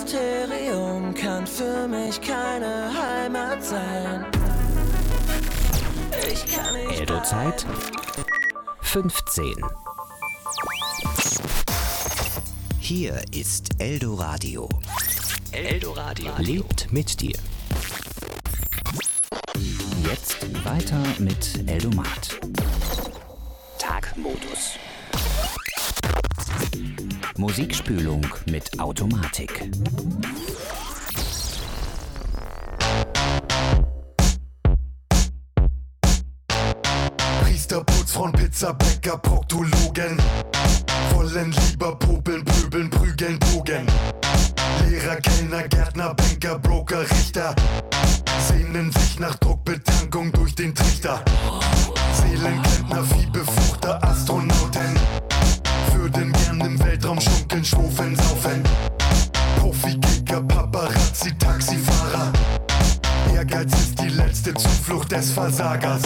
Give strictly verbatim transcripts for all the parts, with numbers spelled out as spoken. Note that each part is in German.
Mysterium kann für mich keine Heimat sein. Ich kann nicht Eldo-Zeit fünfzehn. Hier ist Eldoradio. Eldoradio lebt mit dir. Jetzt weiter mit Eldomat. Tagmodus. Musikspülung mit Automatik. Priesterputz von Pizzabäcker, Proktologen wollen lieber popeln, pöbeln, prügeln, bogen. Lehrer, Kellner, Gärtner, Banker, Broker, Richter sehnen sich nach Druckbetankung durch den Trichter. Seelenklempner, Viehbefruchter, Astronauten würden gern im Weltraum schunkeln, schwufeln, saufen. Profi-Kicker, Paparazzi, Taxifahrer. Ehrgeiz ist die letzte Zuflucht des Versagers.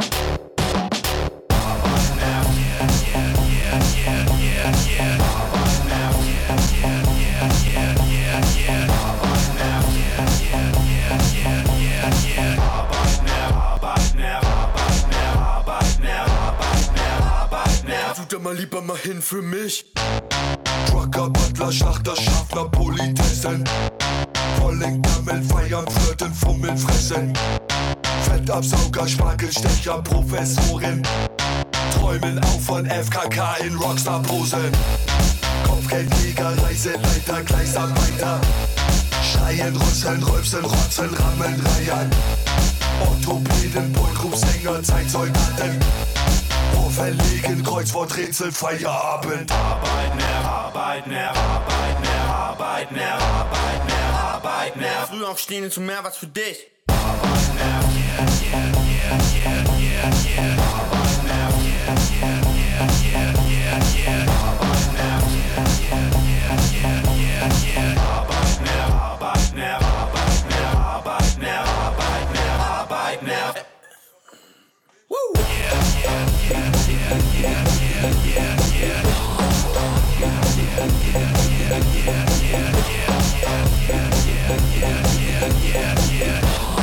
Tut er mal lieber mal hin für mich. Trucker, Butler, Schlachter, Schaffner, Politessen wollen gammeln, feiern, flirten, fummeln, fressen. Fettabsauger, Spargelstecher, Professorin träumen auch von F K K in Rockstar-Posen. Kopfgeldjäger, Reiseleiter, Gleisarbeiter schreien, rüsseln, rülpsen, rotzen, rammeln, reiern. Orthopäden, Boygroup-Sänger, Zeitsoldaten verlegen, Kreuzworträtsel, Feierabend. Arbeit, mehr Arbeit, mehr Arbeit, mehr Arbeit, mehr Arbeit, mehr Arbeit, mehr. Früh aufstehen ist mehr was für dich. Arbeit, mehr, yeah, yeah, yeah, yeah, yeah, yeah. Arbeit, mehr, yeah, yeah, yeah, yeah, yeah, yeah. Arbeit, mehr, yeah, yeah, yeah, yeah, yeah. Arbeit, mehr, Arbeit, mehr Arbeit, mehr Arbeit, mehr Arbeit, mehr Arbeit, mehr. Woo! Yeah, yeah, yeah, yeah, yeah, yeah, yeah, yeah. Yeah, yeah, yeah, yeah, yeah, yeah, yeah, yeah, yeah, yeah, yeah, yeah.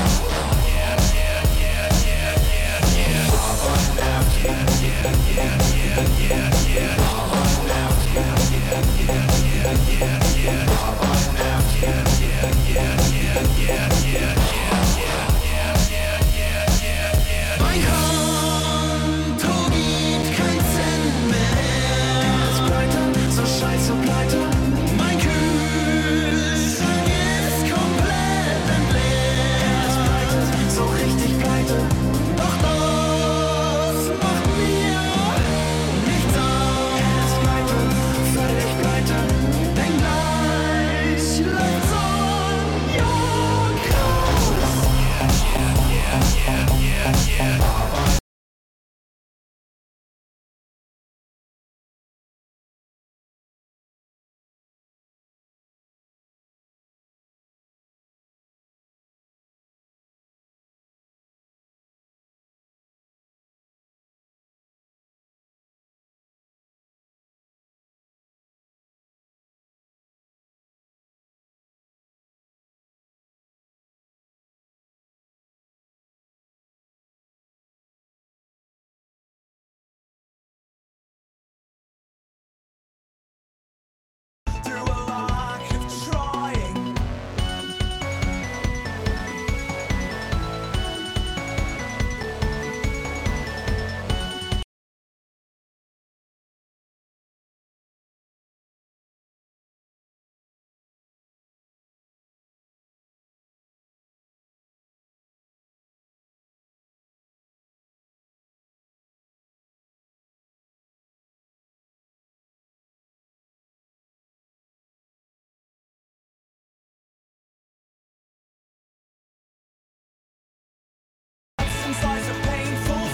Life's a painful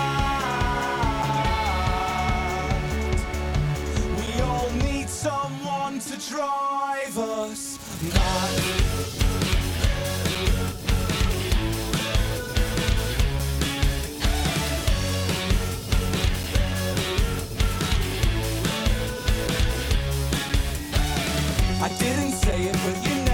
fight. We all need someone to drive us mad. I didn't say it, but you know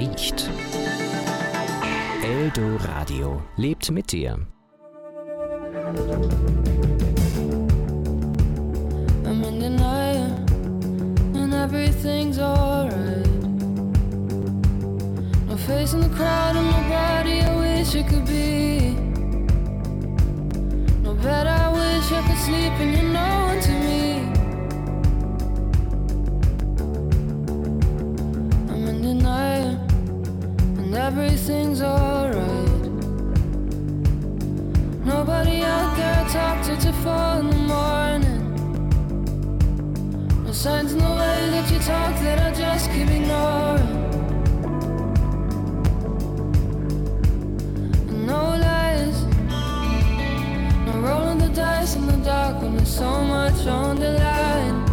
riecht. Eldoradio lebt mit dir. I'm in denial and everything's alright. No face in the crowd and nobody I wish it could be. No bed I wish I could sleep and you're no one to me. I'm in denial and everything's alright. Nobody out there I talk to till four in the morning. No signs in the way that you talk that I just keep ignoring. And no lies, no rolling the dice in the dark when there's so much on the line.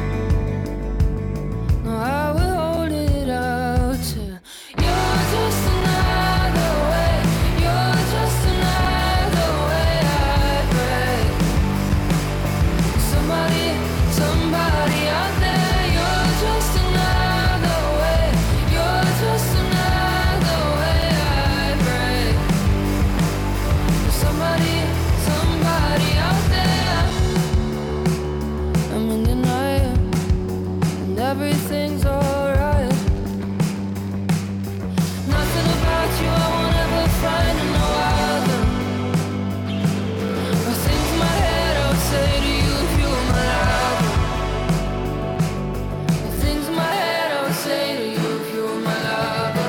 No, I will hold it out till you're just another way. You're just another way I break. Somebody, somebody out there. You're just another way. You're just another way I break. Somebody, somebody out there. I'm in denial and everything's alright. Nothing about you I won't ever find in no other. Or things in my head I would say to you if you were my lover. Or things in my head I would say to you if you were my lover.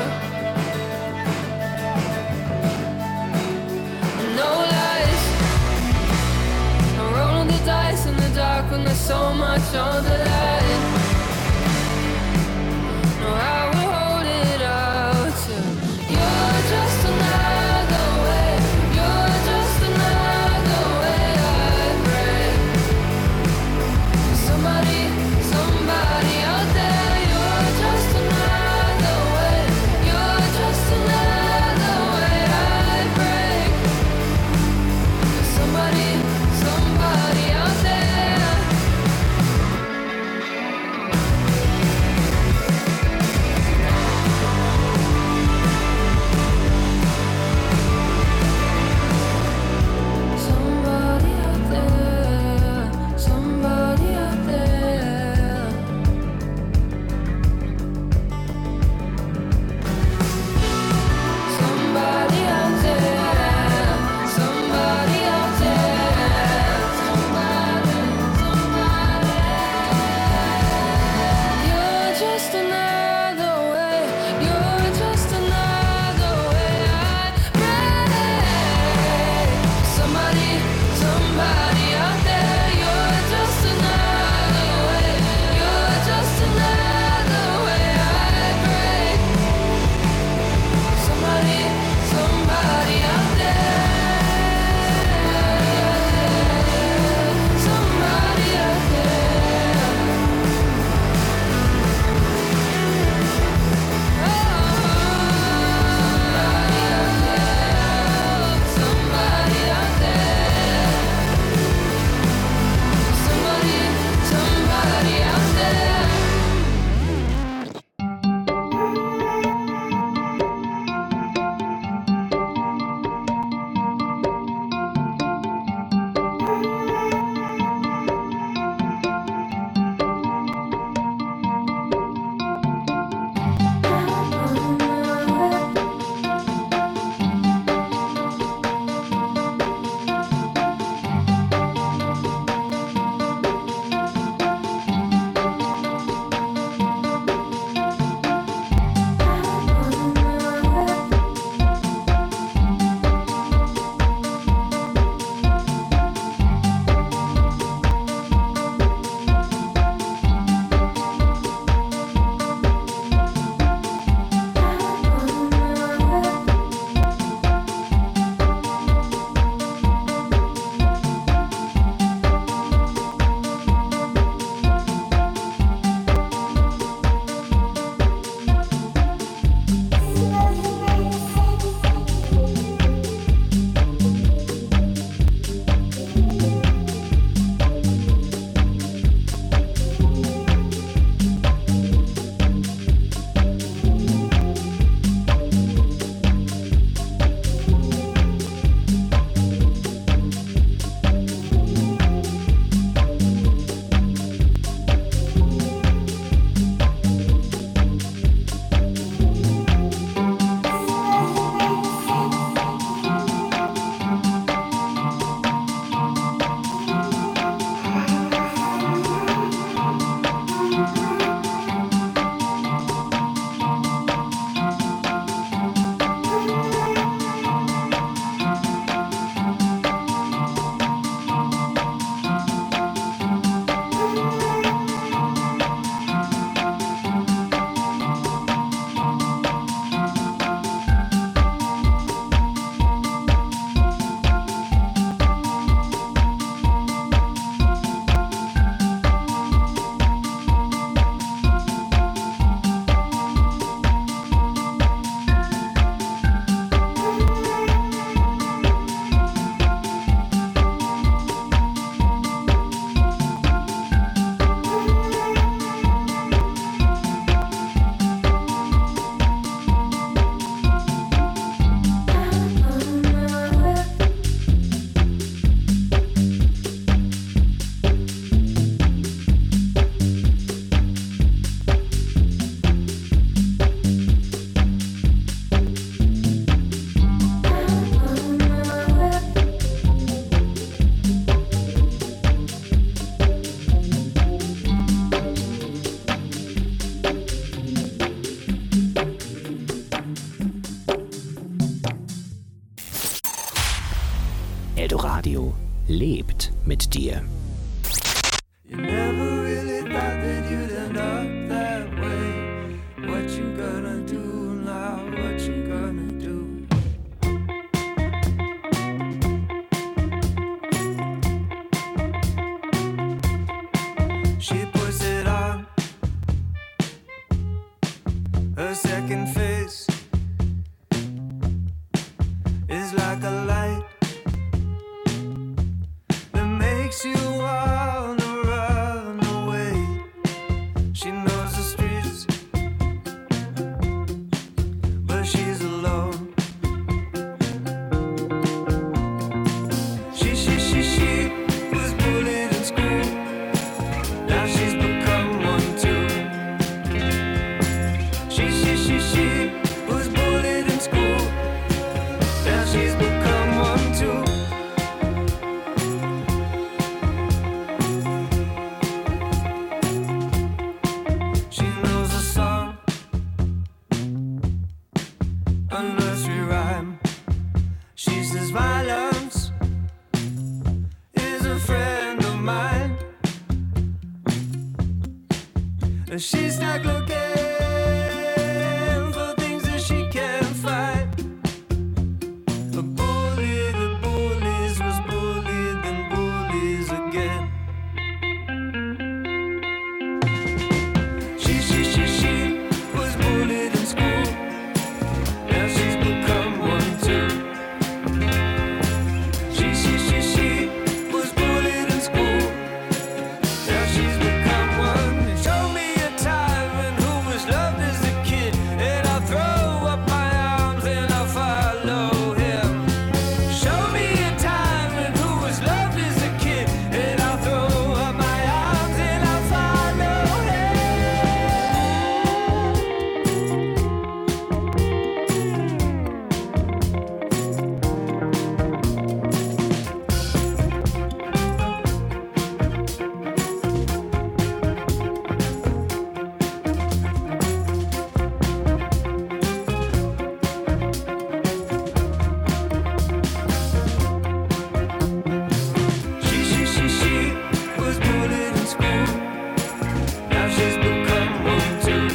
And no lies, no rolling the dice in the dark when there's so much on the line. lebt mit dir. You never really thought that you'd end up that way. What you gonna do now? What you gonna do? She puts it on her second face is like a light that makes you wanna run away. She knows the streets, but she's alone. She, she, she, she was bullied in school. Now she's become one too. She, she, she, she was bullied in school. Now she's become one too. She knows a song, a nursery rhyme. She says violence is a friend of mine. And she's stuck looking for things that she can't find. The bully that bullies was bullied and bullies again. She, she, she, she was bullied in school. Now she's become one too. She, she, she, she was bullied in school. Now she's become one. Show me a time when who was loved as a kid, and I'll throw up my arms and I'll follow him. Show me a time when who was loved as a kid, and I'll throw up my arms and I'll follow him. She, she, she, she was bullied in school. Now she's become one too.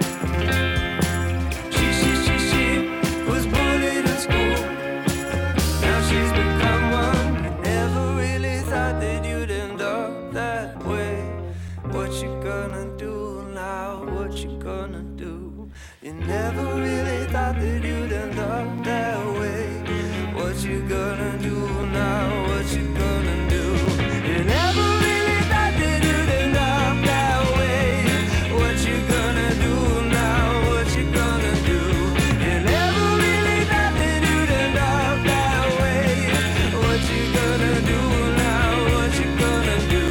She, she, she, she was bullied in school. Now she's become one. You never really thought that you'd end up that way. What you gonna do now? What you gonna do? You never really thought that you'd end up that way. What you gonna do now? What you gonna do? You never really thought that you'd end up that way. What you gonna do now? What you gonna do? You never really thought that you'd end up that way. What you gonna do now? What you gonna do?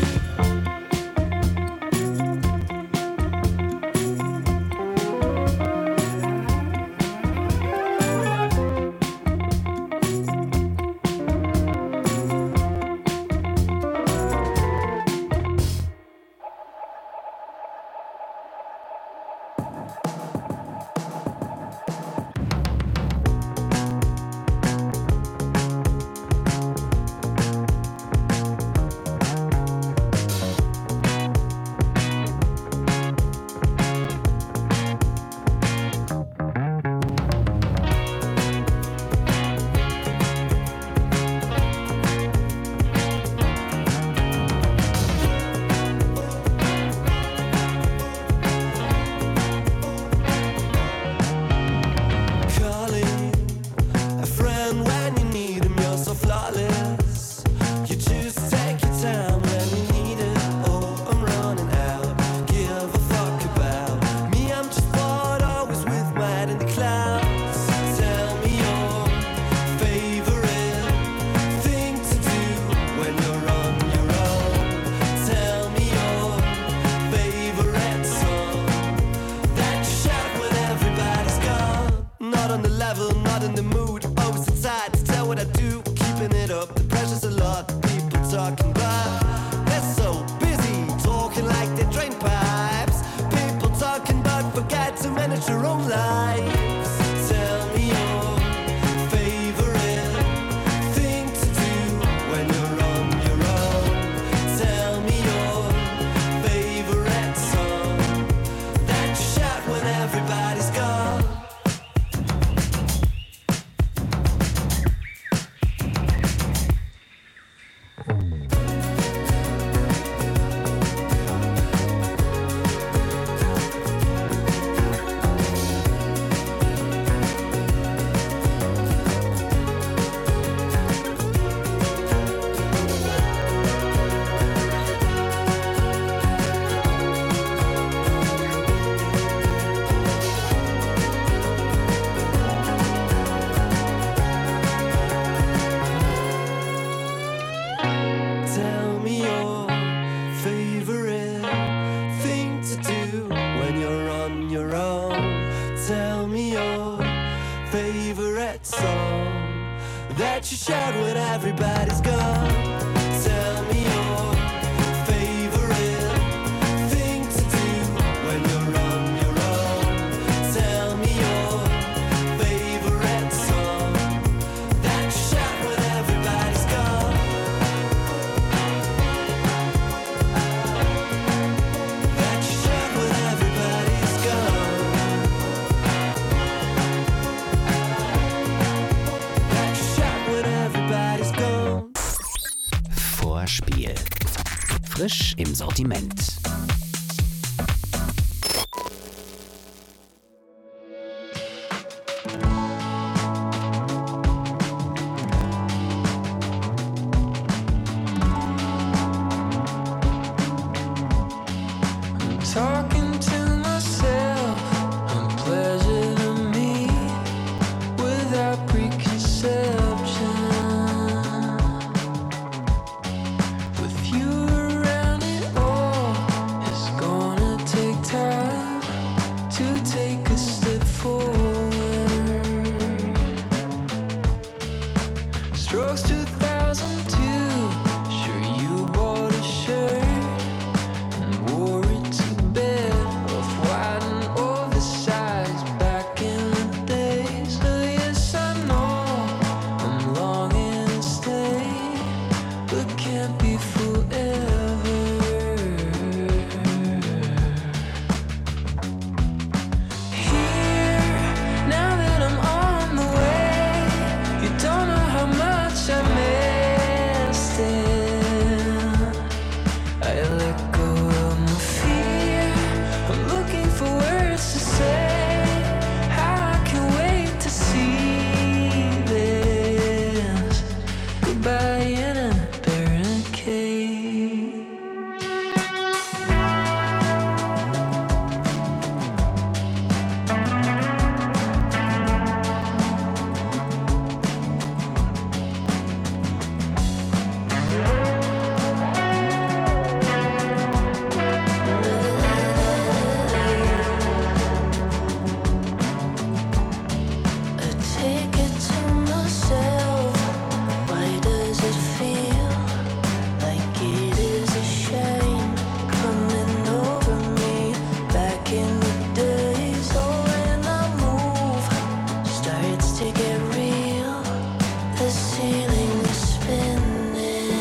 Calling a friend when you need him, you're so flawless. You choose to take your time when you need it. Oh, I'm running out, give a fuck about me. I'm just bored, always with my head in the clouds. Tell me your favorite thing to do when you're on your own. Tell me your favorite song that you shout when everybody's gone. Not on the level, not in the mood. Always so tired to tell what I do. Keeping it up, the pressure's a lot. People talking, but they're so busy talking like they drain pipes. People talking, but forget to manage their own lives. Tell me your favorite thing to do when you're you're wrong. Tell me your favorite song that you shout when everybody's gone. Tell me your favorite thing to do when you're on your own. Tell me your favorite song that you shout when everybody's gone. That you shout when everybody's gone. That you shout when everybody's gone. Vorspiel. Frisch im Sortiment. Talking to myself, I'm pleasure to me without preconception. With you around, it all is gonna take time to take a step forward. Strokes two thousand two, sure you bought a shirt and wore it to bed, off-white and oversized back in the days. So yes, I know I'm longing to stay, but can't be forever. Here, now that I'm on the way, you don't know how much I missed it. I let go of my fear. I'm looking for words to say. How I can wait to see this. Goodbye in a barricade. A ticket to myself. Why does it feel like it is a shame coming over me back in the days? Oh, when I move, starts to get real. The ceiling is spinning.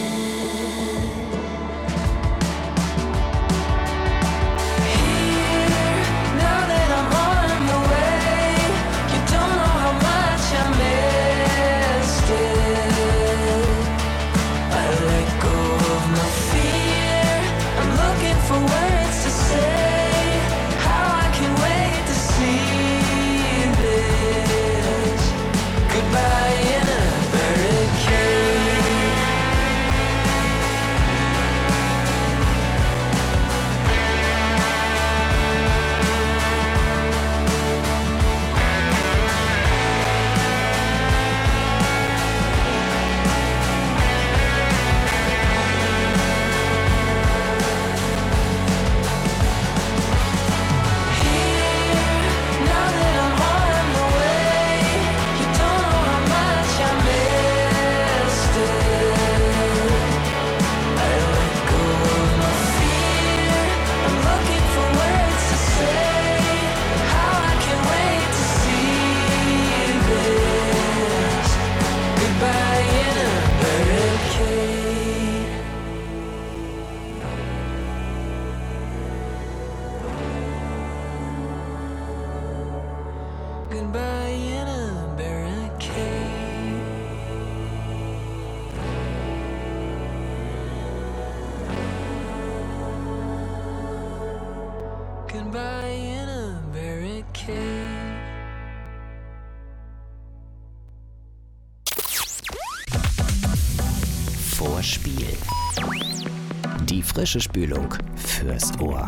Here, now that I'm on the way, you don't know how much I missed it. I let go of my fear. I'm looking for words to say. How I can wait to see this. Goodbye in a barricade. Now that I'm on the way, you don't know how much I missed it. I let go of my fear. I'm looking for words to say. How I can wait to see this. Goodbye in a barricade. Goodbye in a barricade. Goodbye in a barricade. Vorspiel. Die frische Spülung fürs Ohr.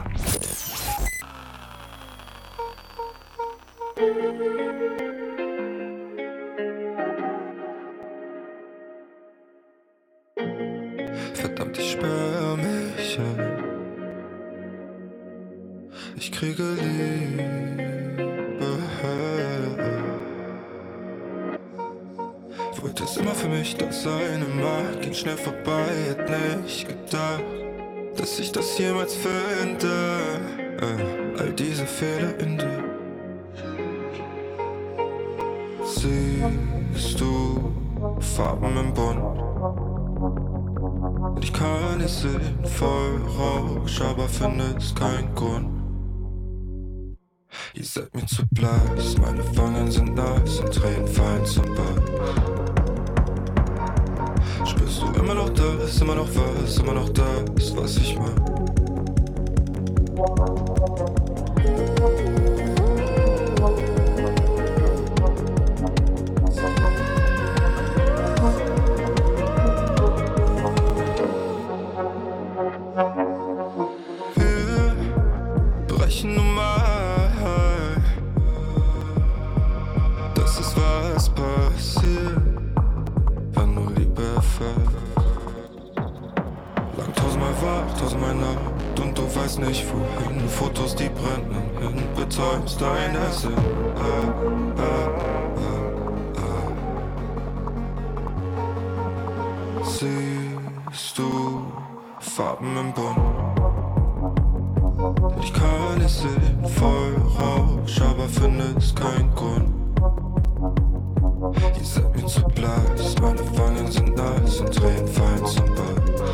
Verdammt, ich sperr mich ein. Ich kriege Wollte es immer für mich da sein, immer ging schnell vorbei, hätt nicht gedacht, dass ich das jemals finde. Äh, all diese Fehler in dir. Siehst du Farben im Bund? Und ich kann es sehen, voll Rausch, aber finde es keinen Grund. Ihr seid mir zu blass, meine Wangen sind nass und Tränen fallen zum Bad. Spürst du immer noch das, immer noch was, immer noch das, was ich mag? Wir brechen nun mal, das ist was passiert, wenn du Liebe erfährst. Lang tausendmal wach, tausendmal Nacht und du weißt nicht wohin. Fotos, die brennen hin, betäubst dein Essen. Ah, ah, ah, ah. Siehst du Farben im Bund? Ich kann es sehen, voll Rausch, aber finde es keinen Grund. Ihr seid mir zu blass, meine Wangen sind nass und Tränen fallen zum Bad.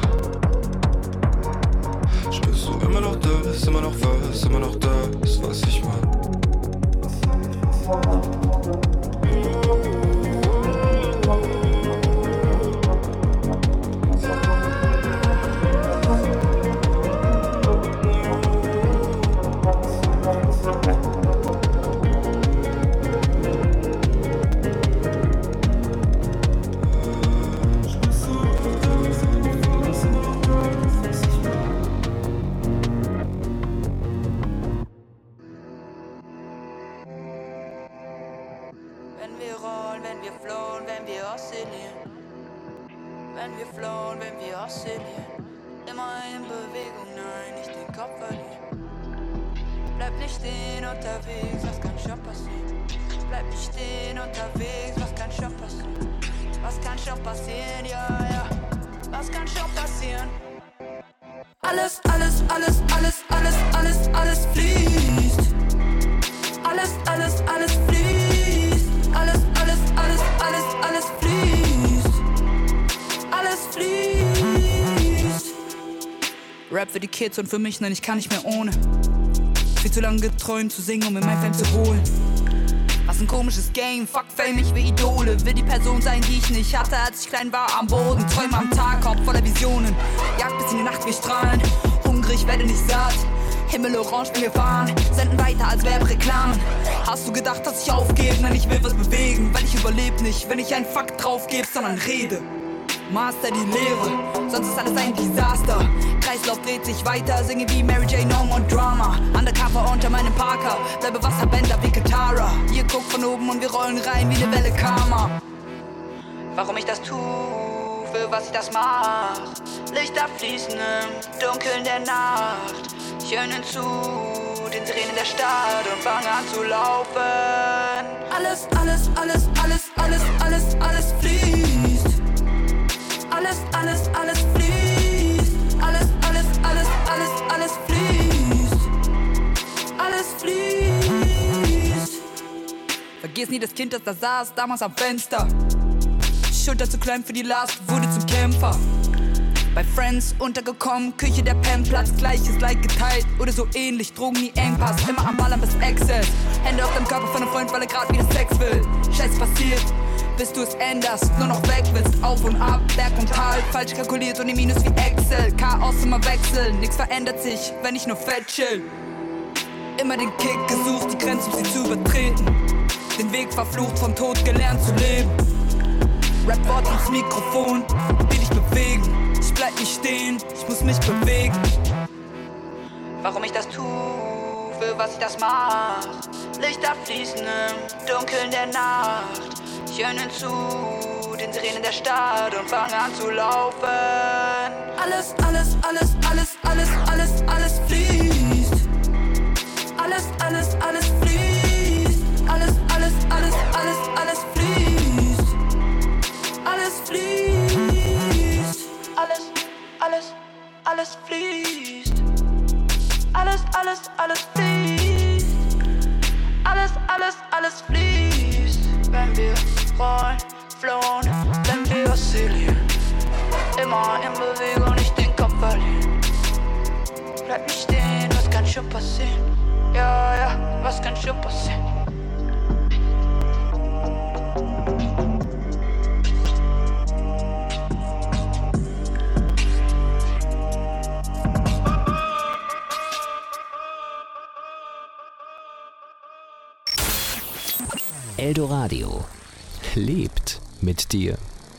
Spürst du immer noch das, immer noch was, immer noch das, was ich mag? Wenn wir rollen, wenn wir flohen, wenn wir oszillieren. Wenn wir flohen, wenn wir oszillieren. Immer in Bewegung, nein, nicht den Kopf verlieren. Bleib nicht stehen unterwegs, was kann schon passieren? Bleib nicht stehen unterwegs, was kann schon passieren? Was kann schon passieren, ja, ja. Was kann schon passieren? Alles, alles, alles, alles, alles, alles, alles fließt. Alles, alles, alles fließt. Alles, alles, alles, alles, alles fließt. Alles fließt. Rap für die Kids und für mich, nein, ich kann nicht mehr ohne. Viel zu lange geträumt zu singen, um mir mein Fame zu holen. Was ein komisches Game, fuck Fame, ich will Idole. Will die Person sein, die ich nicht hatte, als ich klein war am Boden. Träume am Tag, Kopf voller Visionen. Jagd bis in die Nacht, wir strahlen. Hungrig, werde nicht satt. Himmel orange, wir fahren. Senden weiter als Werbereklamen. Hast du gedacht, dass ich aufgebe? Nein, ich will was bewegen. Weil ich überleb nicht, wenn ich einen Fakt drauf gebe, sondern rede. Master die Lehre, sonst ist alles ein Desaster. Kreislauf dreht sich weiter, singe wie Mary J, No More Drama. Undercover unter meinem Parker, bleibe Wasserbänder wie Katara. Ihr guckt von oben und wir rollen rein wie eine Welle Karma. Warum ich das tu, für was ich das mach. Lichter fließen im Dunkeln der Nacht. Ich höre ihnen zu, den Tränen der Stadt und fange an zu laufen. Alles, alles, alles, alles, alles, alles, alles fließt. Alles, alles, alles fließt. Alles, alles, alles, alles, alles fließt. Alles fließt. Vergiss nie das Kind, das da saß, damals am Fenster. Schulter zu klein für die Last, wurde zum Kämpfer. Bei Friends untergekommen, Küche der Pennplatz, gleiches Leid geteilt oder so ähnlich, Drogen nie Engpass, immer am Ballern bis Excess. Hände auf dem Körper von einem Freund, weil er grad wieder Sex will. Scheiß passiert, bis du es änderst, nur noch weg willst, auf und ab, Berg und Tal, falsch kalkuliert und im Minus wie Excel, Chaos immer wechseln, nix verändert sich, wenn ich nur fett chill. Immer den Kick gesucht, die Grenze um sie zu übertreten, den Weg verflucht, vom Tod gelernt zu leben. Rap-Wort ins Mikrofon, will dich bewegen. Ich bleib nicht stehen, ich muss mich bewegen. Warum ich das tu, für was ich das mach. Lichter fließen im Dunkeln der Nacht. Ich höre ihnen zu, den Tränen der Stadt und fange an zu laufen. Alles, alles, alles, alles, alles, alles, alles fließt. Alles, alles, alles, alles fließt. Alles, alles, alles, alles, alles fließt. Alles fließt. Alles, alles, alles fließt. Alles, alles, alles fließt. Alles, alles, alles fließt. Wenn wir rollen, flown, wenn wir oszillieren. Immer in Bewegung, nicht den Kopf verlieren. Bleib nicht stehen, was kann schon passieren? Ja, ja, was kann schon passieren? Eldoradio lebt mit dir.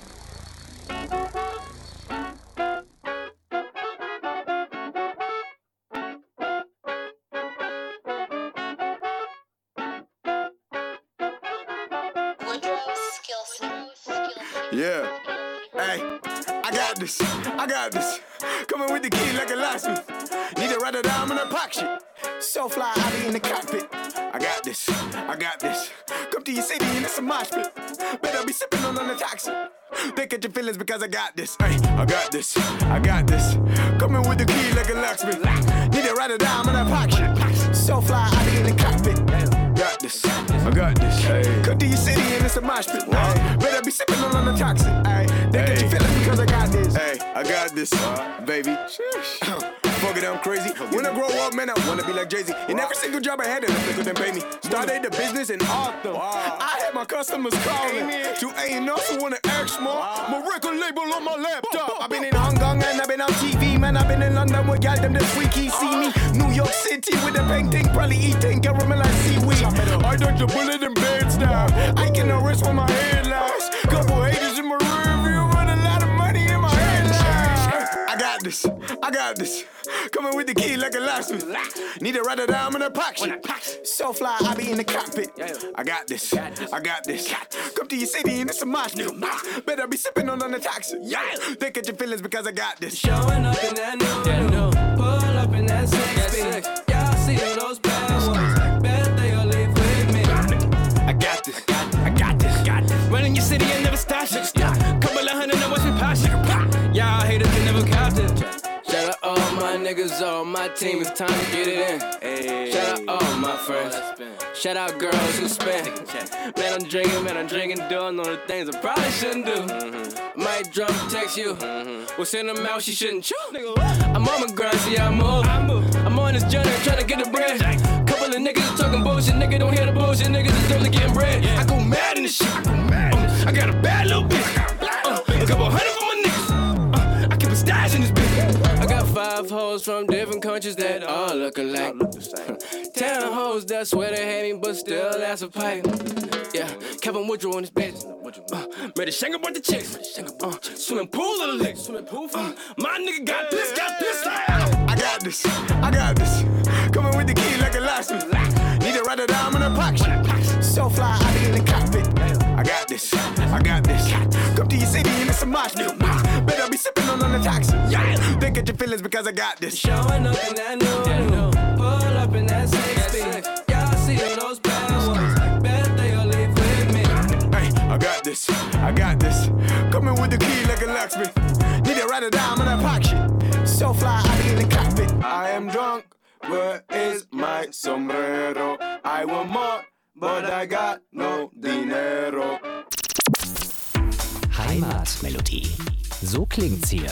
Yeah, hey, I got this, I got this. Coming with the key like a locksmith. Need to write it down in a pocket shit. So fly, I be in the cockpit. I got this, I got this. Come to your city and it's a mosh pit. Better be sipping on the toxic. Pick at your feelings because I got this. Hey, I got this, I got this. Coming with the key like a locksmith. Need to write it down in a pocket shit. So fly, I be in the cockpit. Got this, I got this. Hey. Come to your city and it's a mosh pit. Hey. Better be sipping on the toxic. Hey, they hey. Get your feelings because I got this. Hey, I got this, uh, baby. Fuck it, I'm crazy. When I grow up, man, I wanna be like Jay-Z. In every single job I had, and they couldn't pay me. Started the business in Autumn. I had my customers calling. To A and R who wanna act more. My record label on my laptop. I've been in Hong Kong and I've been on T V, man. I've been in London with y'all them this week. He see me. New York City with a painting, probably eating caramel and seaweed. I dodged a bullet in bed now. I can arrest when my head lies. Couple haters in my rear view, but a lot of money in my headlines. I got this, I got this. Coming with the key like a locksmith. Need to write it down in a pocket. So fly, I be in the cockpit. I got this, I got this. Come to your city and it's a mosh pit. Better be sipping on the toxic. They get your feelings because I got this. Showing up in that new, pull up in that six speed. Y'all see those bad ones. Bet they'll leave with me. I got this, I got this, got this. Running your city and never stop shit. Couple of hundred and watch me pop shit. Y'all haters can never cop it. Shout out all my niggas, all my team, it's time to get it in. Hey. Shout out all my friends. Shout out girls who spend. Man, I'm drinking, man, I'm drinking, doing all the things I probably shouldn't do. Mm-hmm. Might drop text you. Mm-hmm. We'll send them out, she shouldn't chew. I'm on my grind, see how I move. I move. I'm on this journey, trying to get the bread. Couple of niggas talking bullshit, nigga don't hear the bullshit, niggas is only getting bread. Yeah. I go mad in this shit. I go mad. Uh, I got a bad little bitch. Uh, a couple hundred for my niggas. Uh, I keep a stash in this bitch. I got five hoes from different countries that all look alike. Ten hoes that swear they hate me, but still that's a pipe. Yeah, Kevin Woodrow on this bitch. Uh, made a shank about the chicks. Uh, swimming pool of the licks. Uh, my nigga got this, got this. I got this, I got this. Coming with the key like a locksmith. Need to write it down in a pocket. So fly, I be in the cockpit. I got this, I got this. Come to your city and it's a mosh pit. Better be sipping on the toxic. They get your feelings because I got this. Showing up in that new, pull up in that six speed. Y'all see those bad ones. Bet they'll leave with me. Hey, I got this, I got this. Coming with the key like a locksmith. Need to write it down in that pocket. So fly, I be in the cockpit. I am drunk, where is my sombrero? I want more, but I got no dinero. Heimatmelodie. So klingt's hier.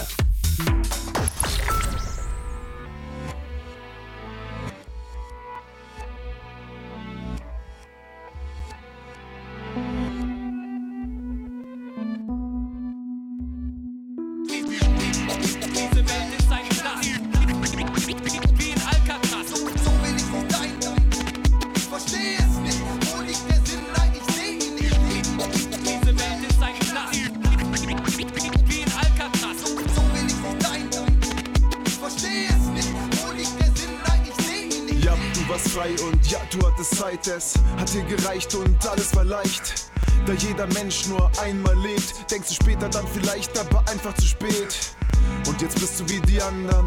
Frei und ja, du hattest Zeit, es hat dir gereicht und alles war leicht. Da jeder Mensch nur einmal lebt, denkst du später dann vielleicht, aber einfach zu spät. Und jetzt bist du wie die anderen,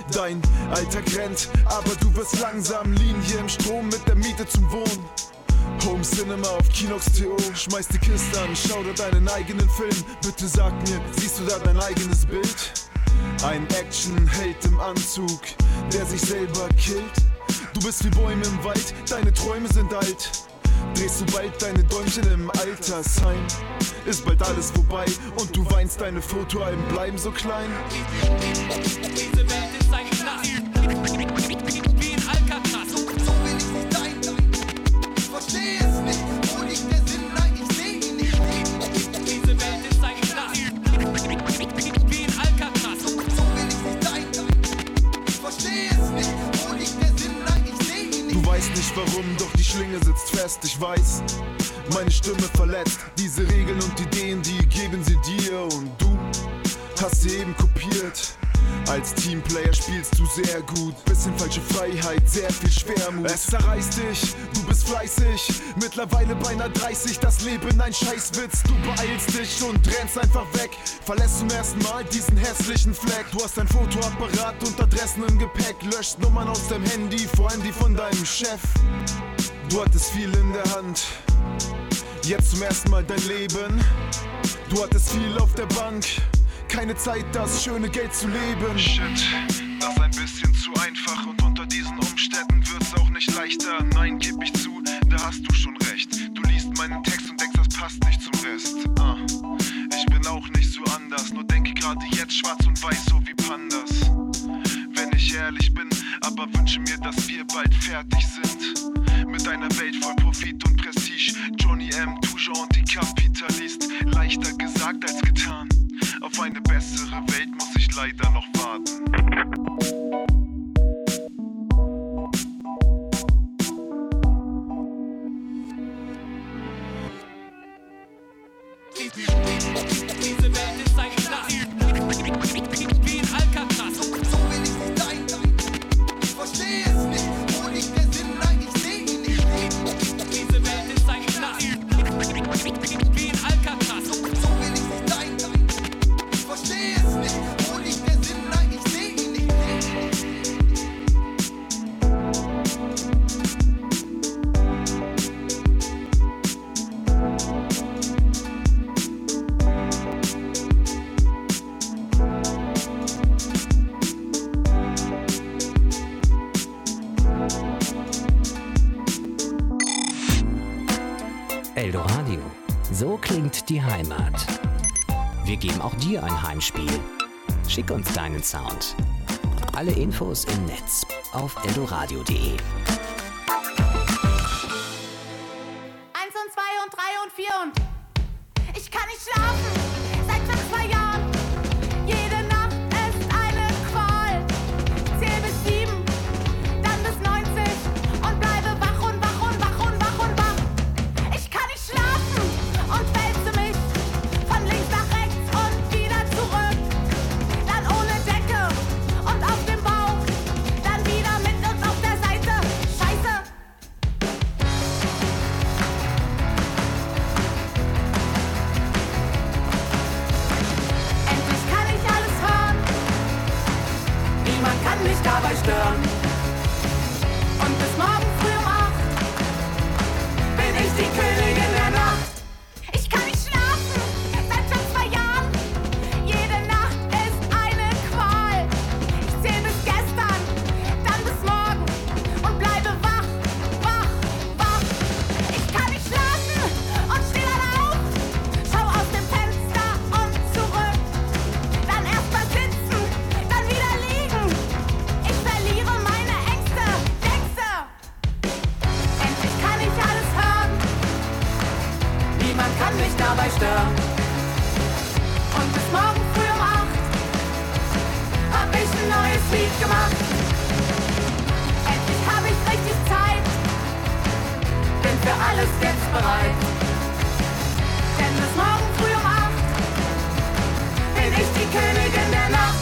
Dein Alltag rennt, aber du wirst langsam. Linie im Strom mit der Miete zum Wohnen. Home Cinema auf Kinox T O. Schmeiß die Kiste an, schau dir deinen eigenen Film. Bitte sag mir, siehst du da dein eigenes Bild? Ein Action-Held im Anzug, der sich selber killt. Du bist wie Bäume im Wald, deine Träume sind alt. Drehst du bald deine Däumchen im Altersheim? Ist bald alles vorbei und du weinst, deine Fotoalben bleiben so klein. Diese Welt ist ein Knast, wie in Alcatraz. So will ich nicht sein, ich versteh es nicht. Wo liegt der Sinn? Nein, ich seh ihn nicht. Diese Welt ist ein Knast, wie in Alcatraz. So will ich nicht sein, ich versteh es nicht. Wo liegt der Sinn? Nein, ich seh ihn nicht. Du weißt nicht warum, doch die Schlinge sitzt fest, ich weiß. Meine Stimme verletzt, diese Regeln und Ideen, die geben sie dir. Und du hast sie eben kopiert. Als Teamplayer spielst du sehr gut. Bisschen falsche Freiheit, sehr viel Schwermut. Es zerreißt dich, du bist fleißig. Mittlerweile beinahe dreißig, das Leben ein Scheißwitz. Du beeilst dich und rennst einfach weg. Verlässt zum ersten Mal diesen hässlichen Fleck. Du hast ein Fotoapparat und Adressen im Gepäck. Löscht Nummern aus deinem Handy, vor allem die von deinem Chef. Du hattest viel in der Hand, jetzt zum ersten Mal dein Leben. Du hattest viel auf der Bank, keine Zeit, das schöne Geld zu leben. Shit, das ist ein bisschen zu einfach und unter diesen Umständen wird's auch nicht leichter. Nein, geb ich zu, da hast du schon recht. Du liest meinen Text und denkst, das passt nicht zum Rest. Ah, ich bin auch nicht so anders, nur denke gerade jetzt schwarz und weiß, so wie Pandas. Wenn ich ehrlich bin, aber wünsche mir, dass wir bald fertig sind. Mit einer Welt voll Profit und Prestige. Johnny M. toujours Antikapitalist. Leichter gesagt als getan. Auf eine bessere Welt muss ich leider noch warten. Diese Welt ist ein Knast, wie in Alcatraz. So will ich nicht sein, ich versteh es nicht. Wo liegt der Sinn? Nein, ich seh ihn nicht. Diese Welt ist ein Knast, wie in Alcatraz. So will ich nicht sein, ich versteh es nicht. Wo liegt der Sinn? Nein, ich seh ihn nicht. Eldoradio. So klingt die Heimat. Wir geben auch dir ein Heimspiel. Schick uns deinen Sound. Alle Infos im Netz auf eldoradio punkt de. Eins und zwei und drei und vier und ich kann nicht schlafen seit fast zwei Jahren. Jede Nacht ist eine Qual. Zähl bis sieben, dann bis neunzig und bleibe wach und wach und wach und wach und wach. Ich kann nicht schlafen und wälze mich von links nach rechts und wieder zurück. Dann ohne Decke und auf dem Bauch, dann wieder mit und auf der Seite. Scheiße. Endlich kann ich alles hören. Niemand kann mich dabei stören. Und bis morgen früh um acht bin ich die Königin der Nacht. Ich kann nicht schlafen seit schon zwei Jahren. Jede Nacht ist eine Qual. Ich zähl bis gestern, dann bis morgen und bleibe wach, wach, wach. Ich kann nicht schlafen und steh dann auf. Schau aus dem Fenster und zurück. Dann erst mal sitzen, dann wieder liegen. Ich verliere meine Ängste, Ängste. Endlich kann ich alles hören. Niemand kann mich dabei stören. Und bis morgen früh um acht hab ich ein neues Lied gemacht. Endlich hab ich richtig Zeit. Bin für alles jetzt bereit. Denn bis morgen früh um acht bin ich die Königin der Nacht.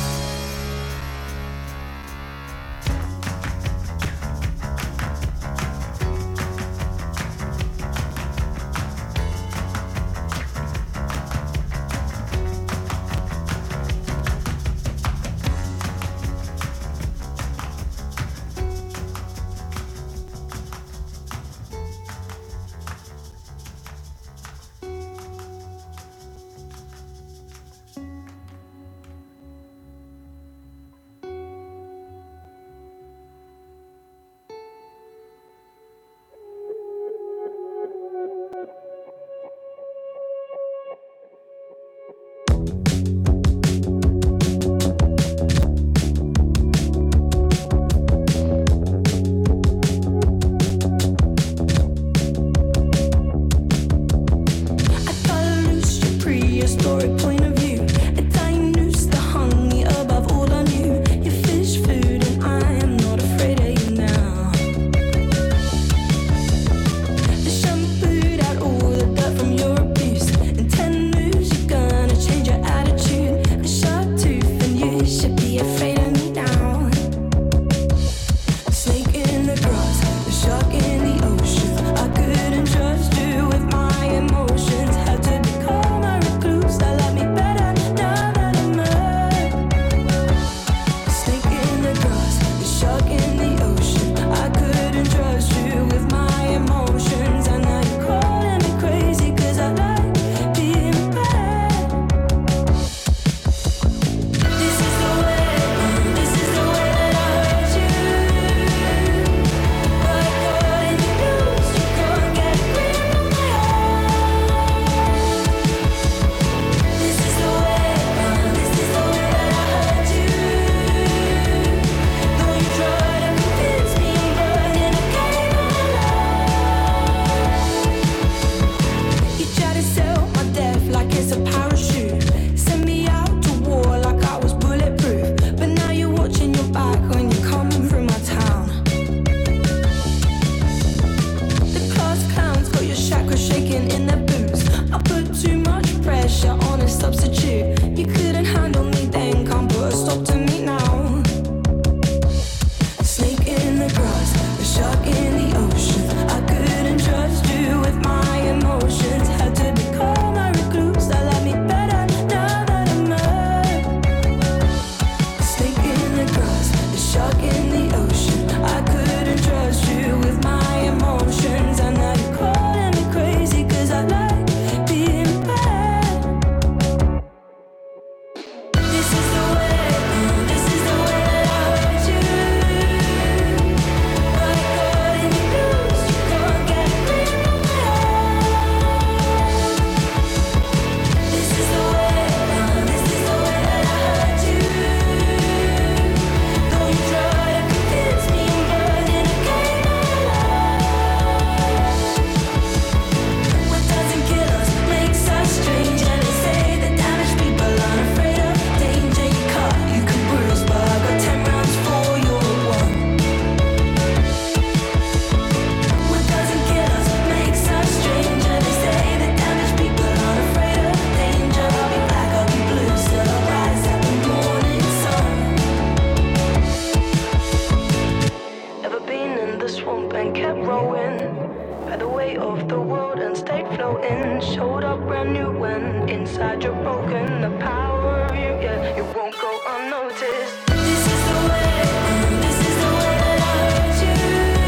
of the world and stayed floating. Showed up brand new when inside you're broken. The power of you, yeah, it won't go unnoticed. This is the way, this is the way that I hurt you.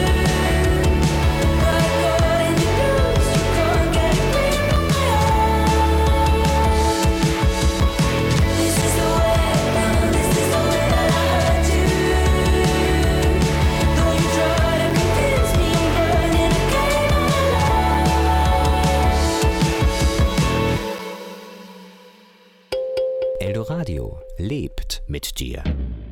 But God in your blues, you can't get me from my heart. This is the way, this is the way that I hurt you. Though you try to convince me I'm burning again on Eldoradio lebt mit dir.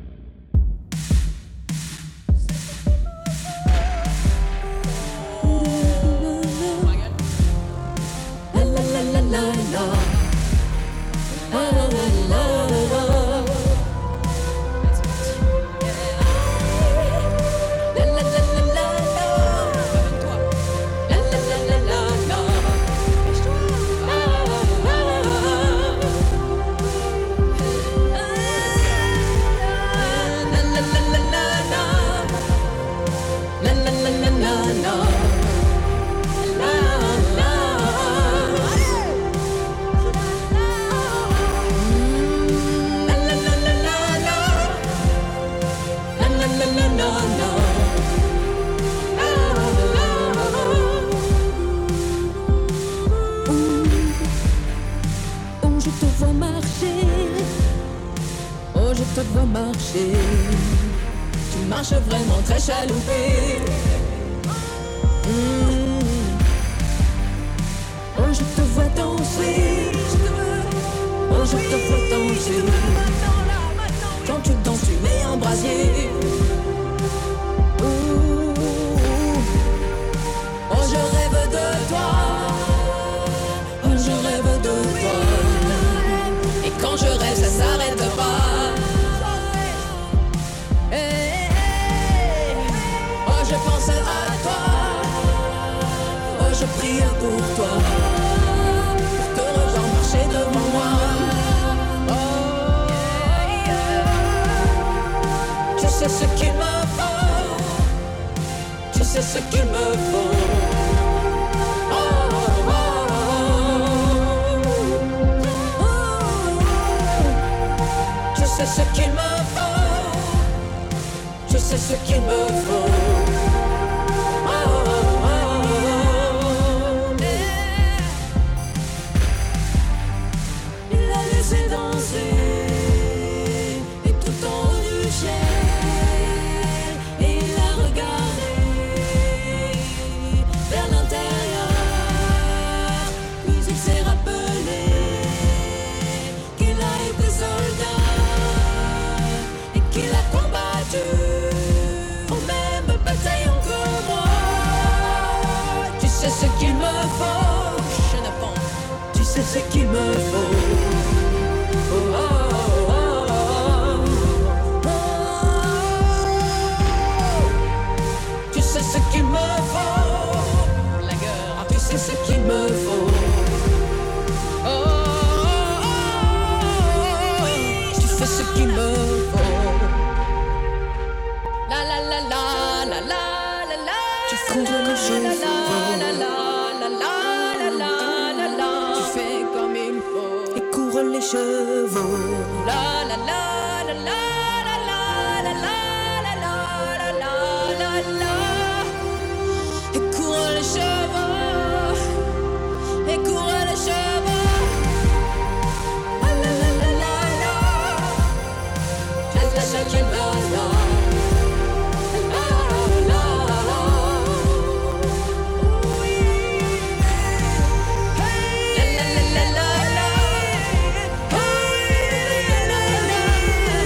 La la la la la la. La la la la la. La la la la la la. La la la la la la. La la la la la la. La la la la la la. La la. La la la la la la. La la la la la la. Oh, je te vois marcher. Oh, je te vois marcher. Tu marches vraiment très chaloupé. Mm. Oh, je te vois danser. Oh, je te vois danser. Quand tu danses, tu mets un brasier. Ouh. Oh, je rêve de toi. Oh, je rêve de toi. Et quand je rêve, ça s'arrête pas. Hey, hey. Oh, je pense à toi. Oh, je prie pour toi. Pour te revoir marcher devant moi. Oh, yeah. Tu sais ce qu'il me faut. Tu sais ce qu'il me faut. Oh, oh, oh, oh. Tu sais ce qu'il me faut. Tu sais ce qu'il me faut. Oh, oh, oh. Il l'a laissé danser. Et tout en haut du ciel. Et il a regardé vers l'intérieur. Puis il s'est rappelé qu'il a été soldat. Et qu'il a combattu aux mêmes bataillons que moi. Tu sais ce qu'il me faut. Tu sais ce qu'il me faut. Oh, oh, oh, oh, oh. Tu sais ce qu'il me faut. Tu sais ce qu'il me faut. Oh, oh, oh, oh. Tu fais ce qu'il me faut. La la la la la la la la. Tu cours le jeu. La la la la la la la la la. Tu fais comme il faut. Et cours les chevaux. La la la la la la la la la la la la la la. Et cours les chevaux. Et cours les chevaux. La la la la la la. Tu fais ce qu'il me faut. La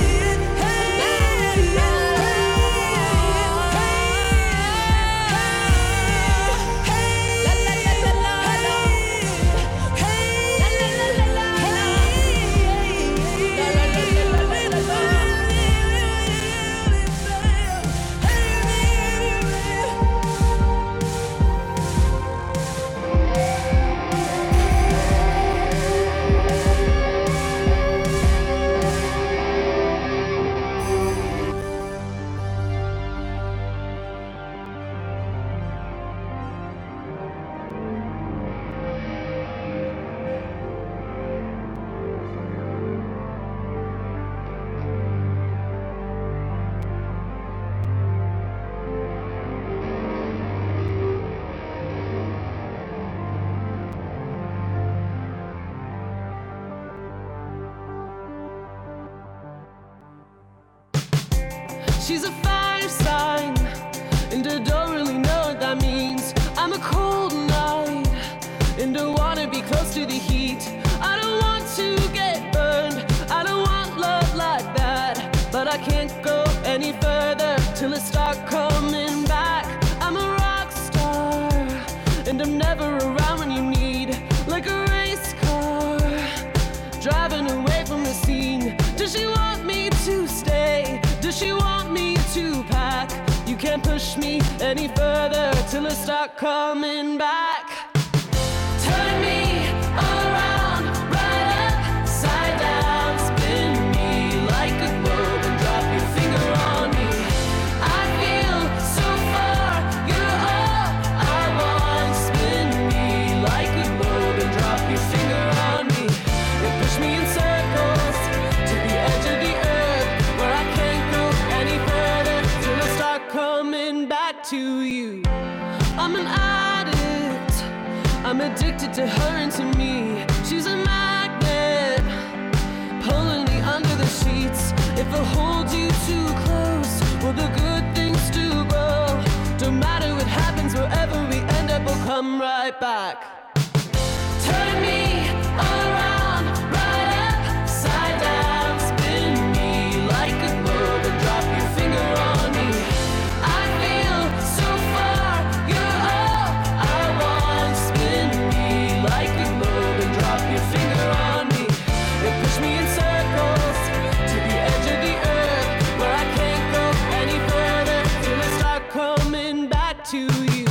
She's a fire sign, and I don't really know what that means. I'm a cold night, and I wanna be close to the heat. I don't want to get burned, I don't want love like that. But I can't go any further till I start coming back. I'm a rock star, and I'm never around when you need. Like a race car, driving away from the scene. Does she want me to stay? Does she want me to pack? You can't push me any further till I start coming back. Turn me around, right upside down, spin me like a globe and drop your finger on me. I feel so far, you're all I want. Spin me like a globe and drop your finger on me. You push me in circles to the edge of the earth, where I can't go any further till I start coming back to you. I'm an addict, I'm addicted to her and to me. She's a magnet, pulling me under the sheets. If I hold you too close, will the good things do grow? Don't matter what happens, wherever we end up, we'll come right back. Turn me around, right upside down, spin me like a globe and drop your finger on me. I feel so far, you're all I want. Spin me like a globe and drop your finger on me. You push me in circles to the edge of the earth, where I can't go any further till I start coming back to you.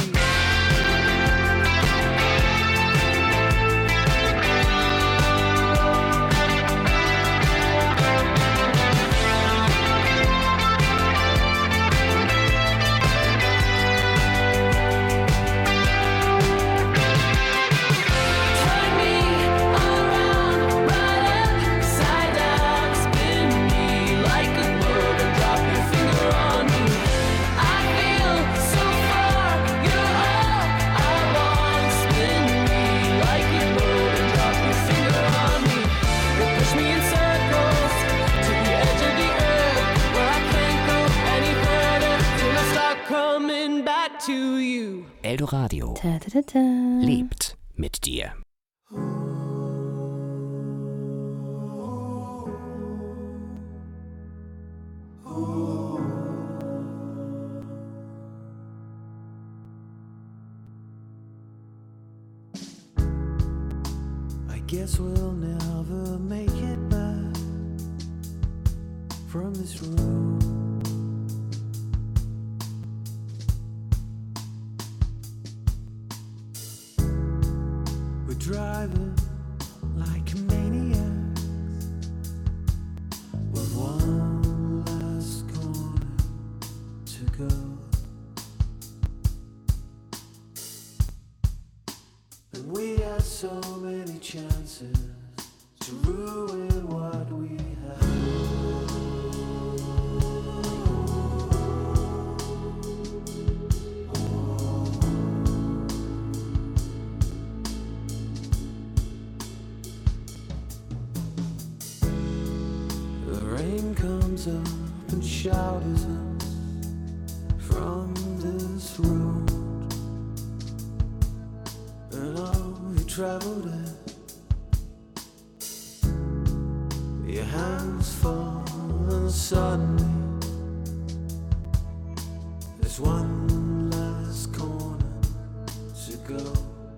Turn me around, right upside down, spin me like a globe and drop your finger on me. I feel so far, you're all I want. Spin me like a globe and drop your finger on me. You push me in circles to the edge of the earth, where I can't go any further till I start coming back to you. Eldoradio Ta -ta -ta -ta. lebt mit dir. I guess we'll never make it back from this road. We're driving like maniacs with one last corner to go. And we had so many chances to ruin what we had. The rain comes up and showers us from this road. And all you traveled it, your hands fall and suddenly there's one last corner to go.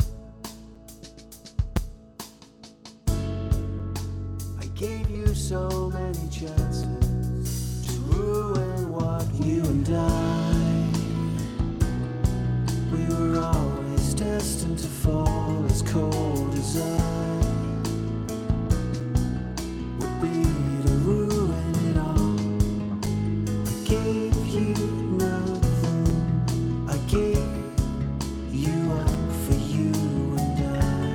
I gave you so many chances to ruin what you and I, we were always destined to fall as cold as I would be to ruin it all. I gave you nothing, I gave you up for you and I.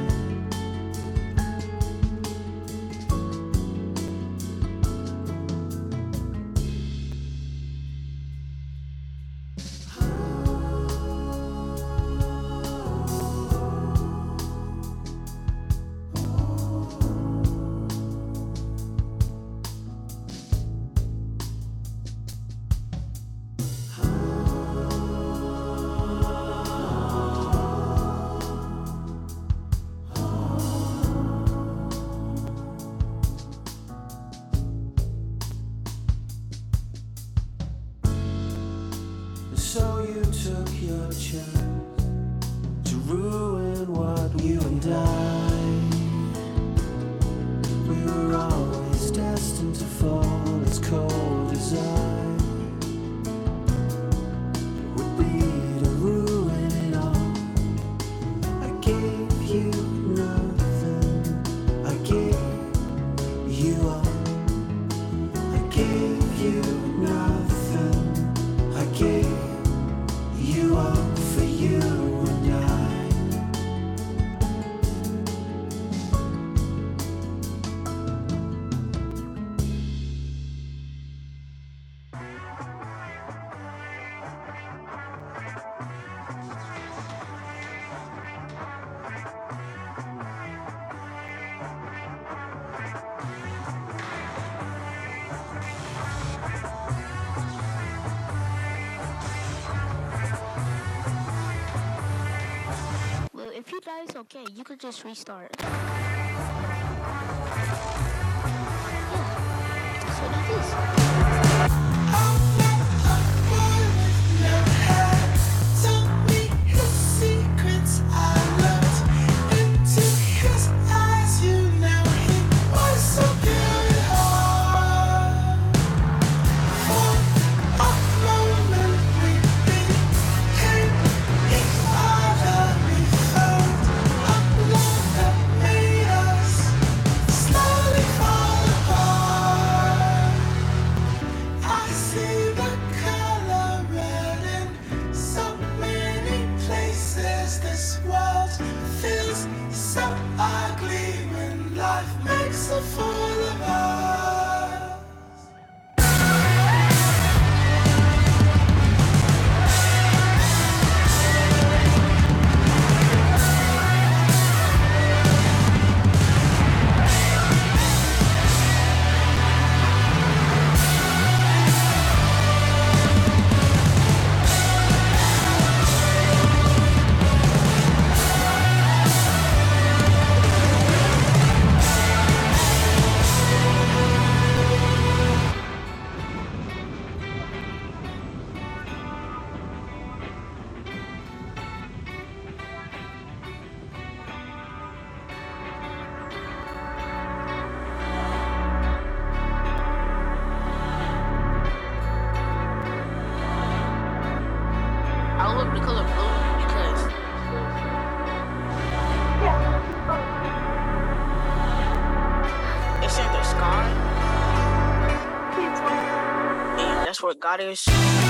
a chance to ruin what you and I. We were always destined to fall as cold as I. Would be to ruin it all. I gave you nothing. I gave you all. I gave you nothing. I gave you all for you and I. Well, if you die, it's okay. You could just restart. Yeah. So do this. I love the color blue because it's in the sky. And that's where God is.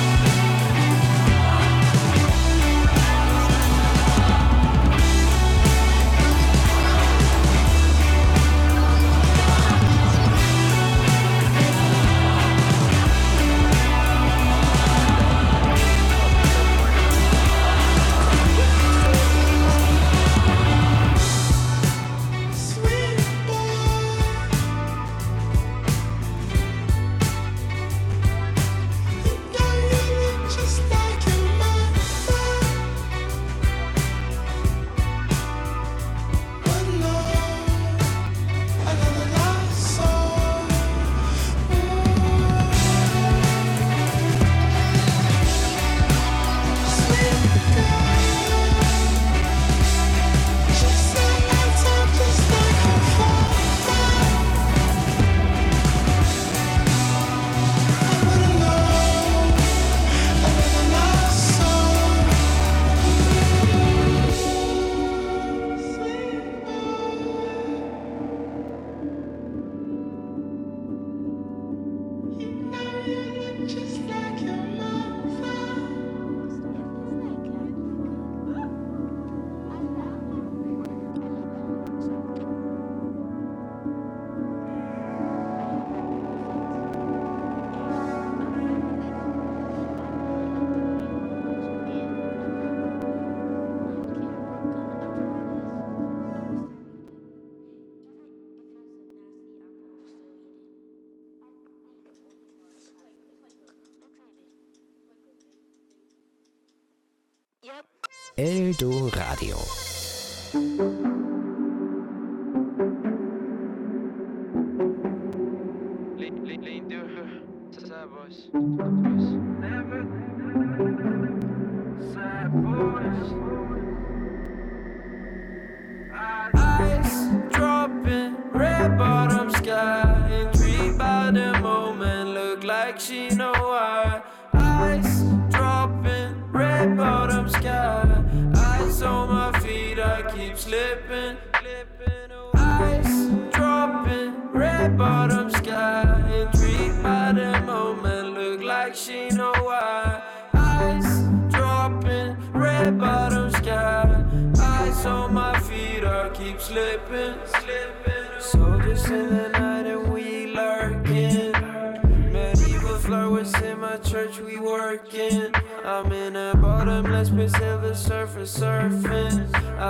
Eldo Radio. Never sad know why. Ice dropping, red bottom sky. Ice on my feet, I keep slipping. Ice dropping, red bottom sky. Intrigued by the moment, look like she know why. Ice dropping, red bottom sky. Ice on my feet, I keep slipping. Soldiers in the night and we lurking. Medieval flowers in my church, we working. I'm in a bottomless pit, silver surfer surfing.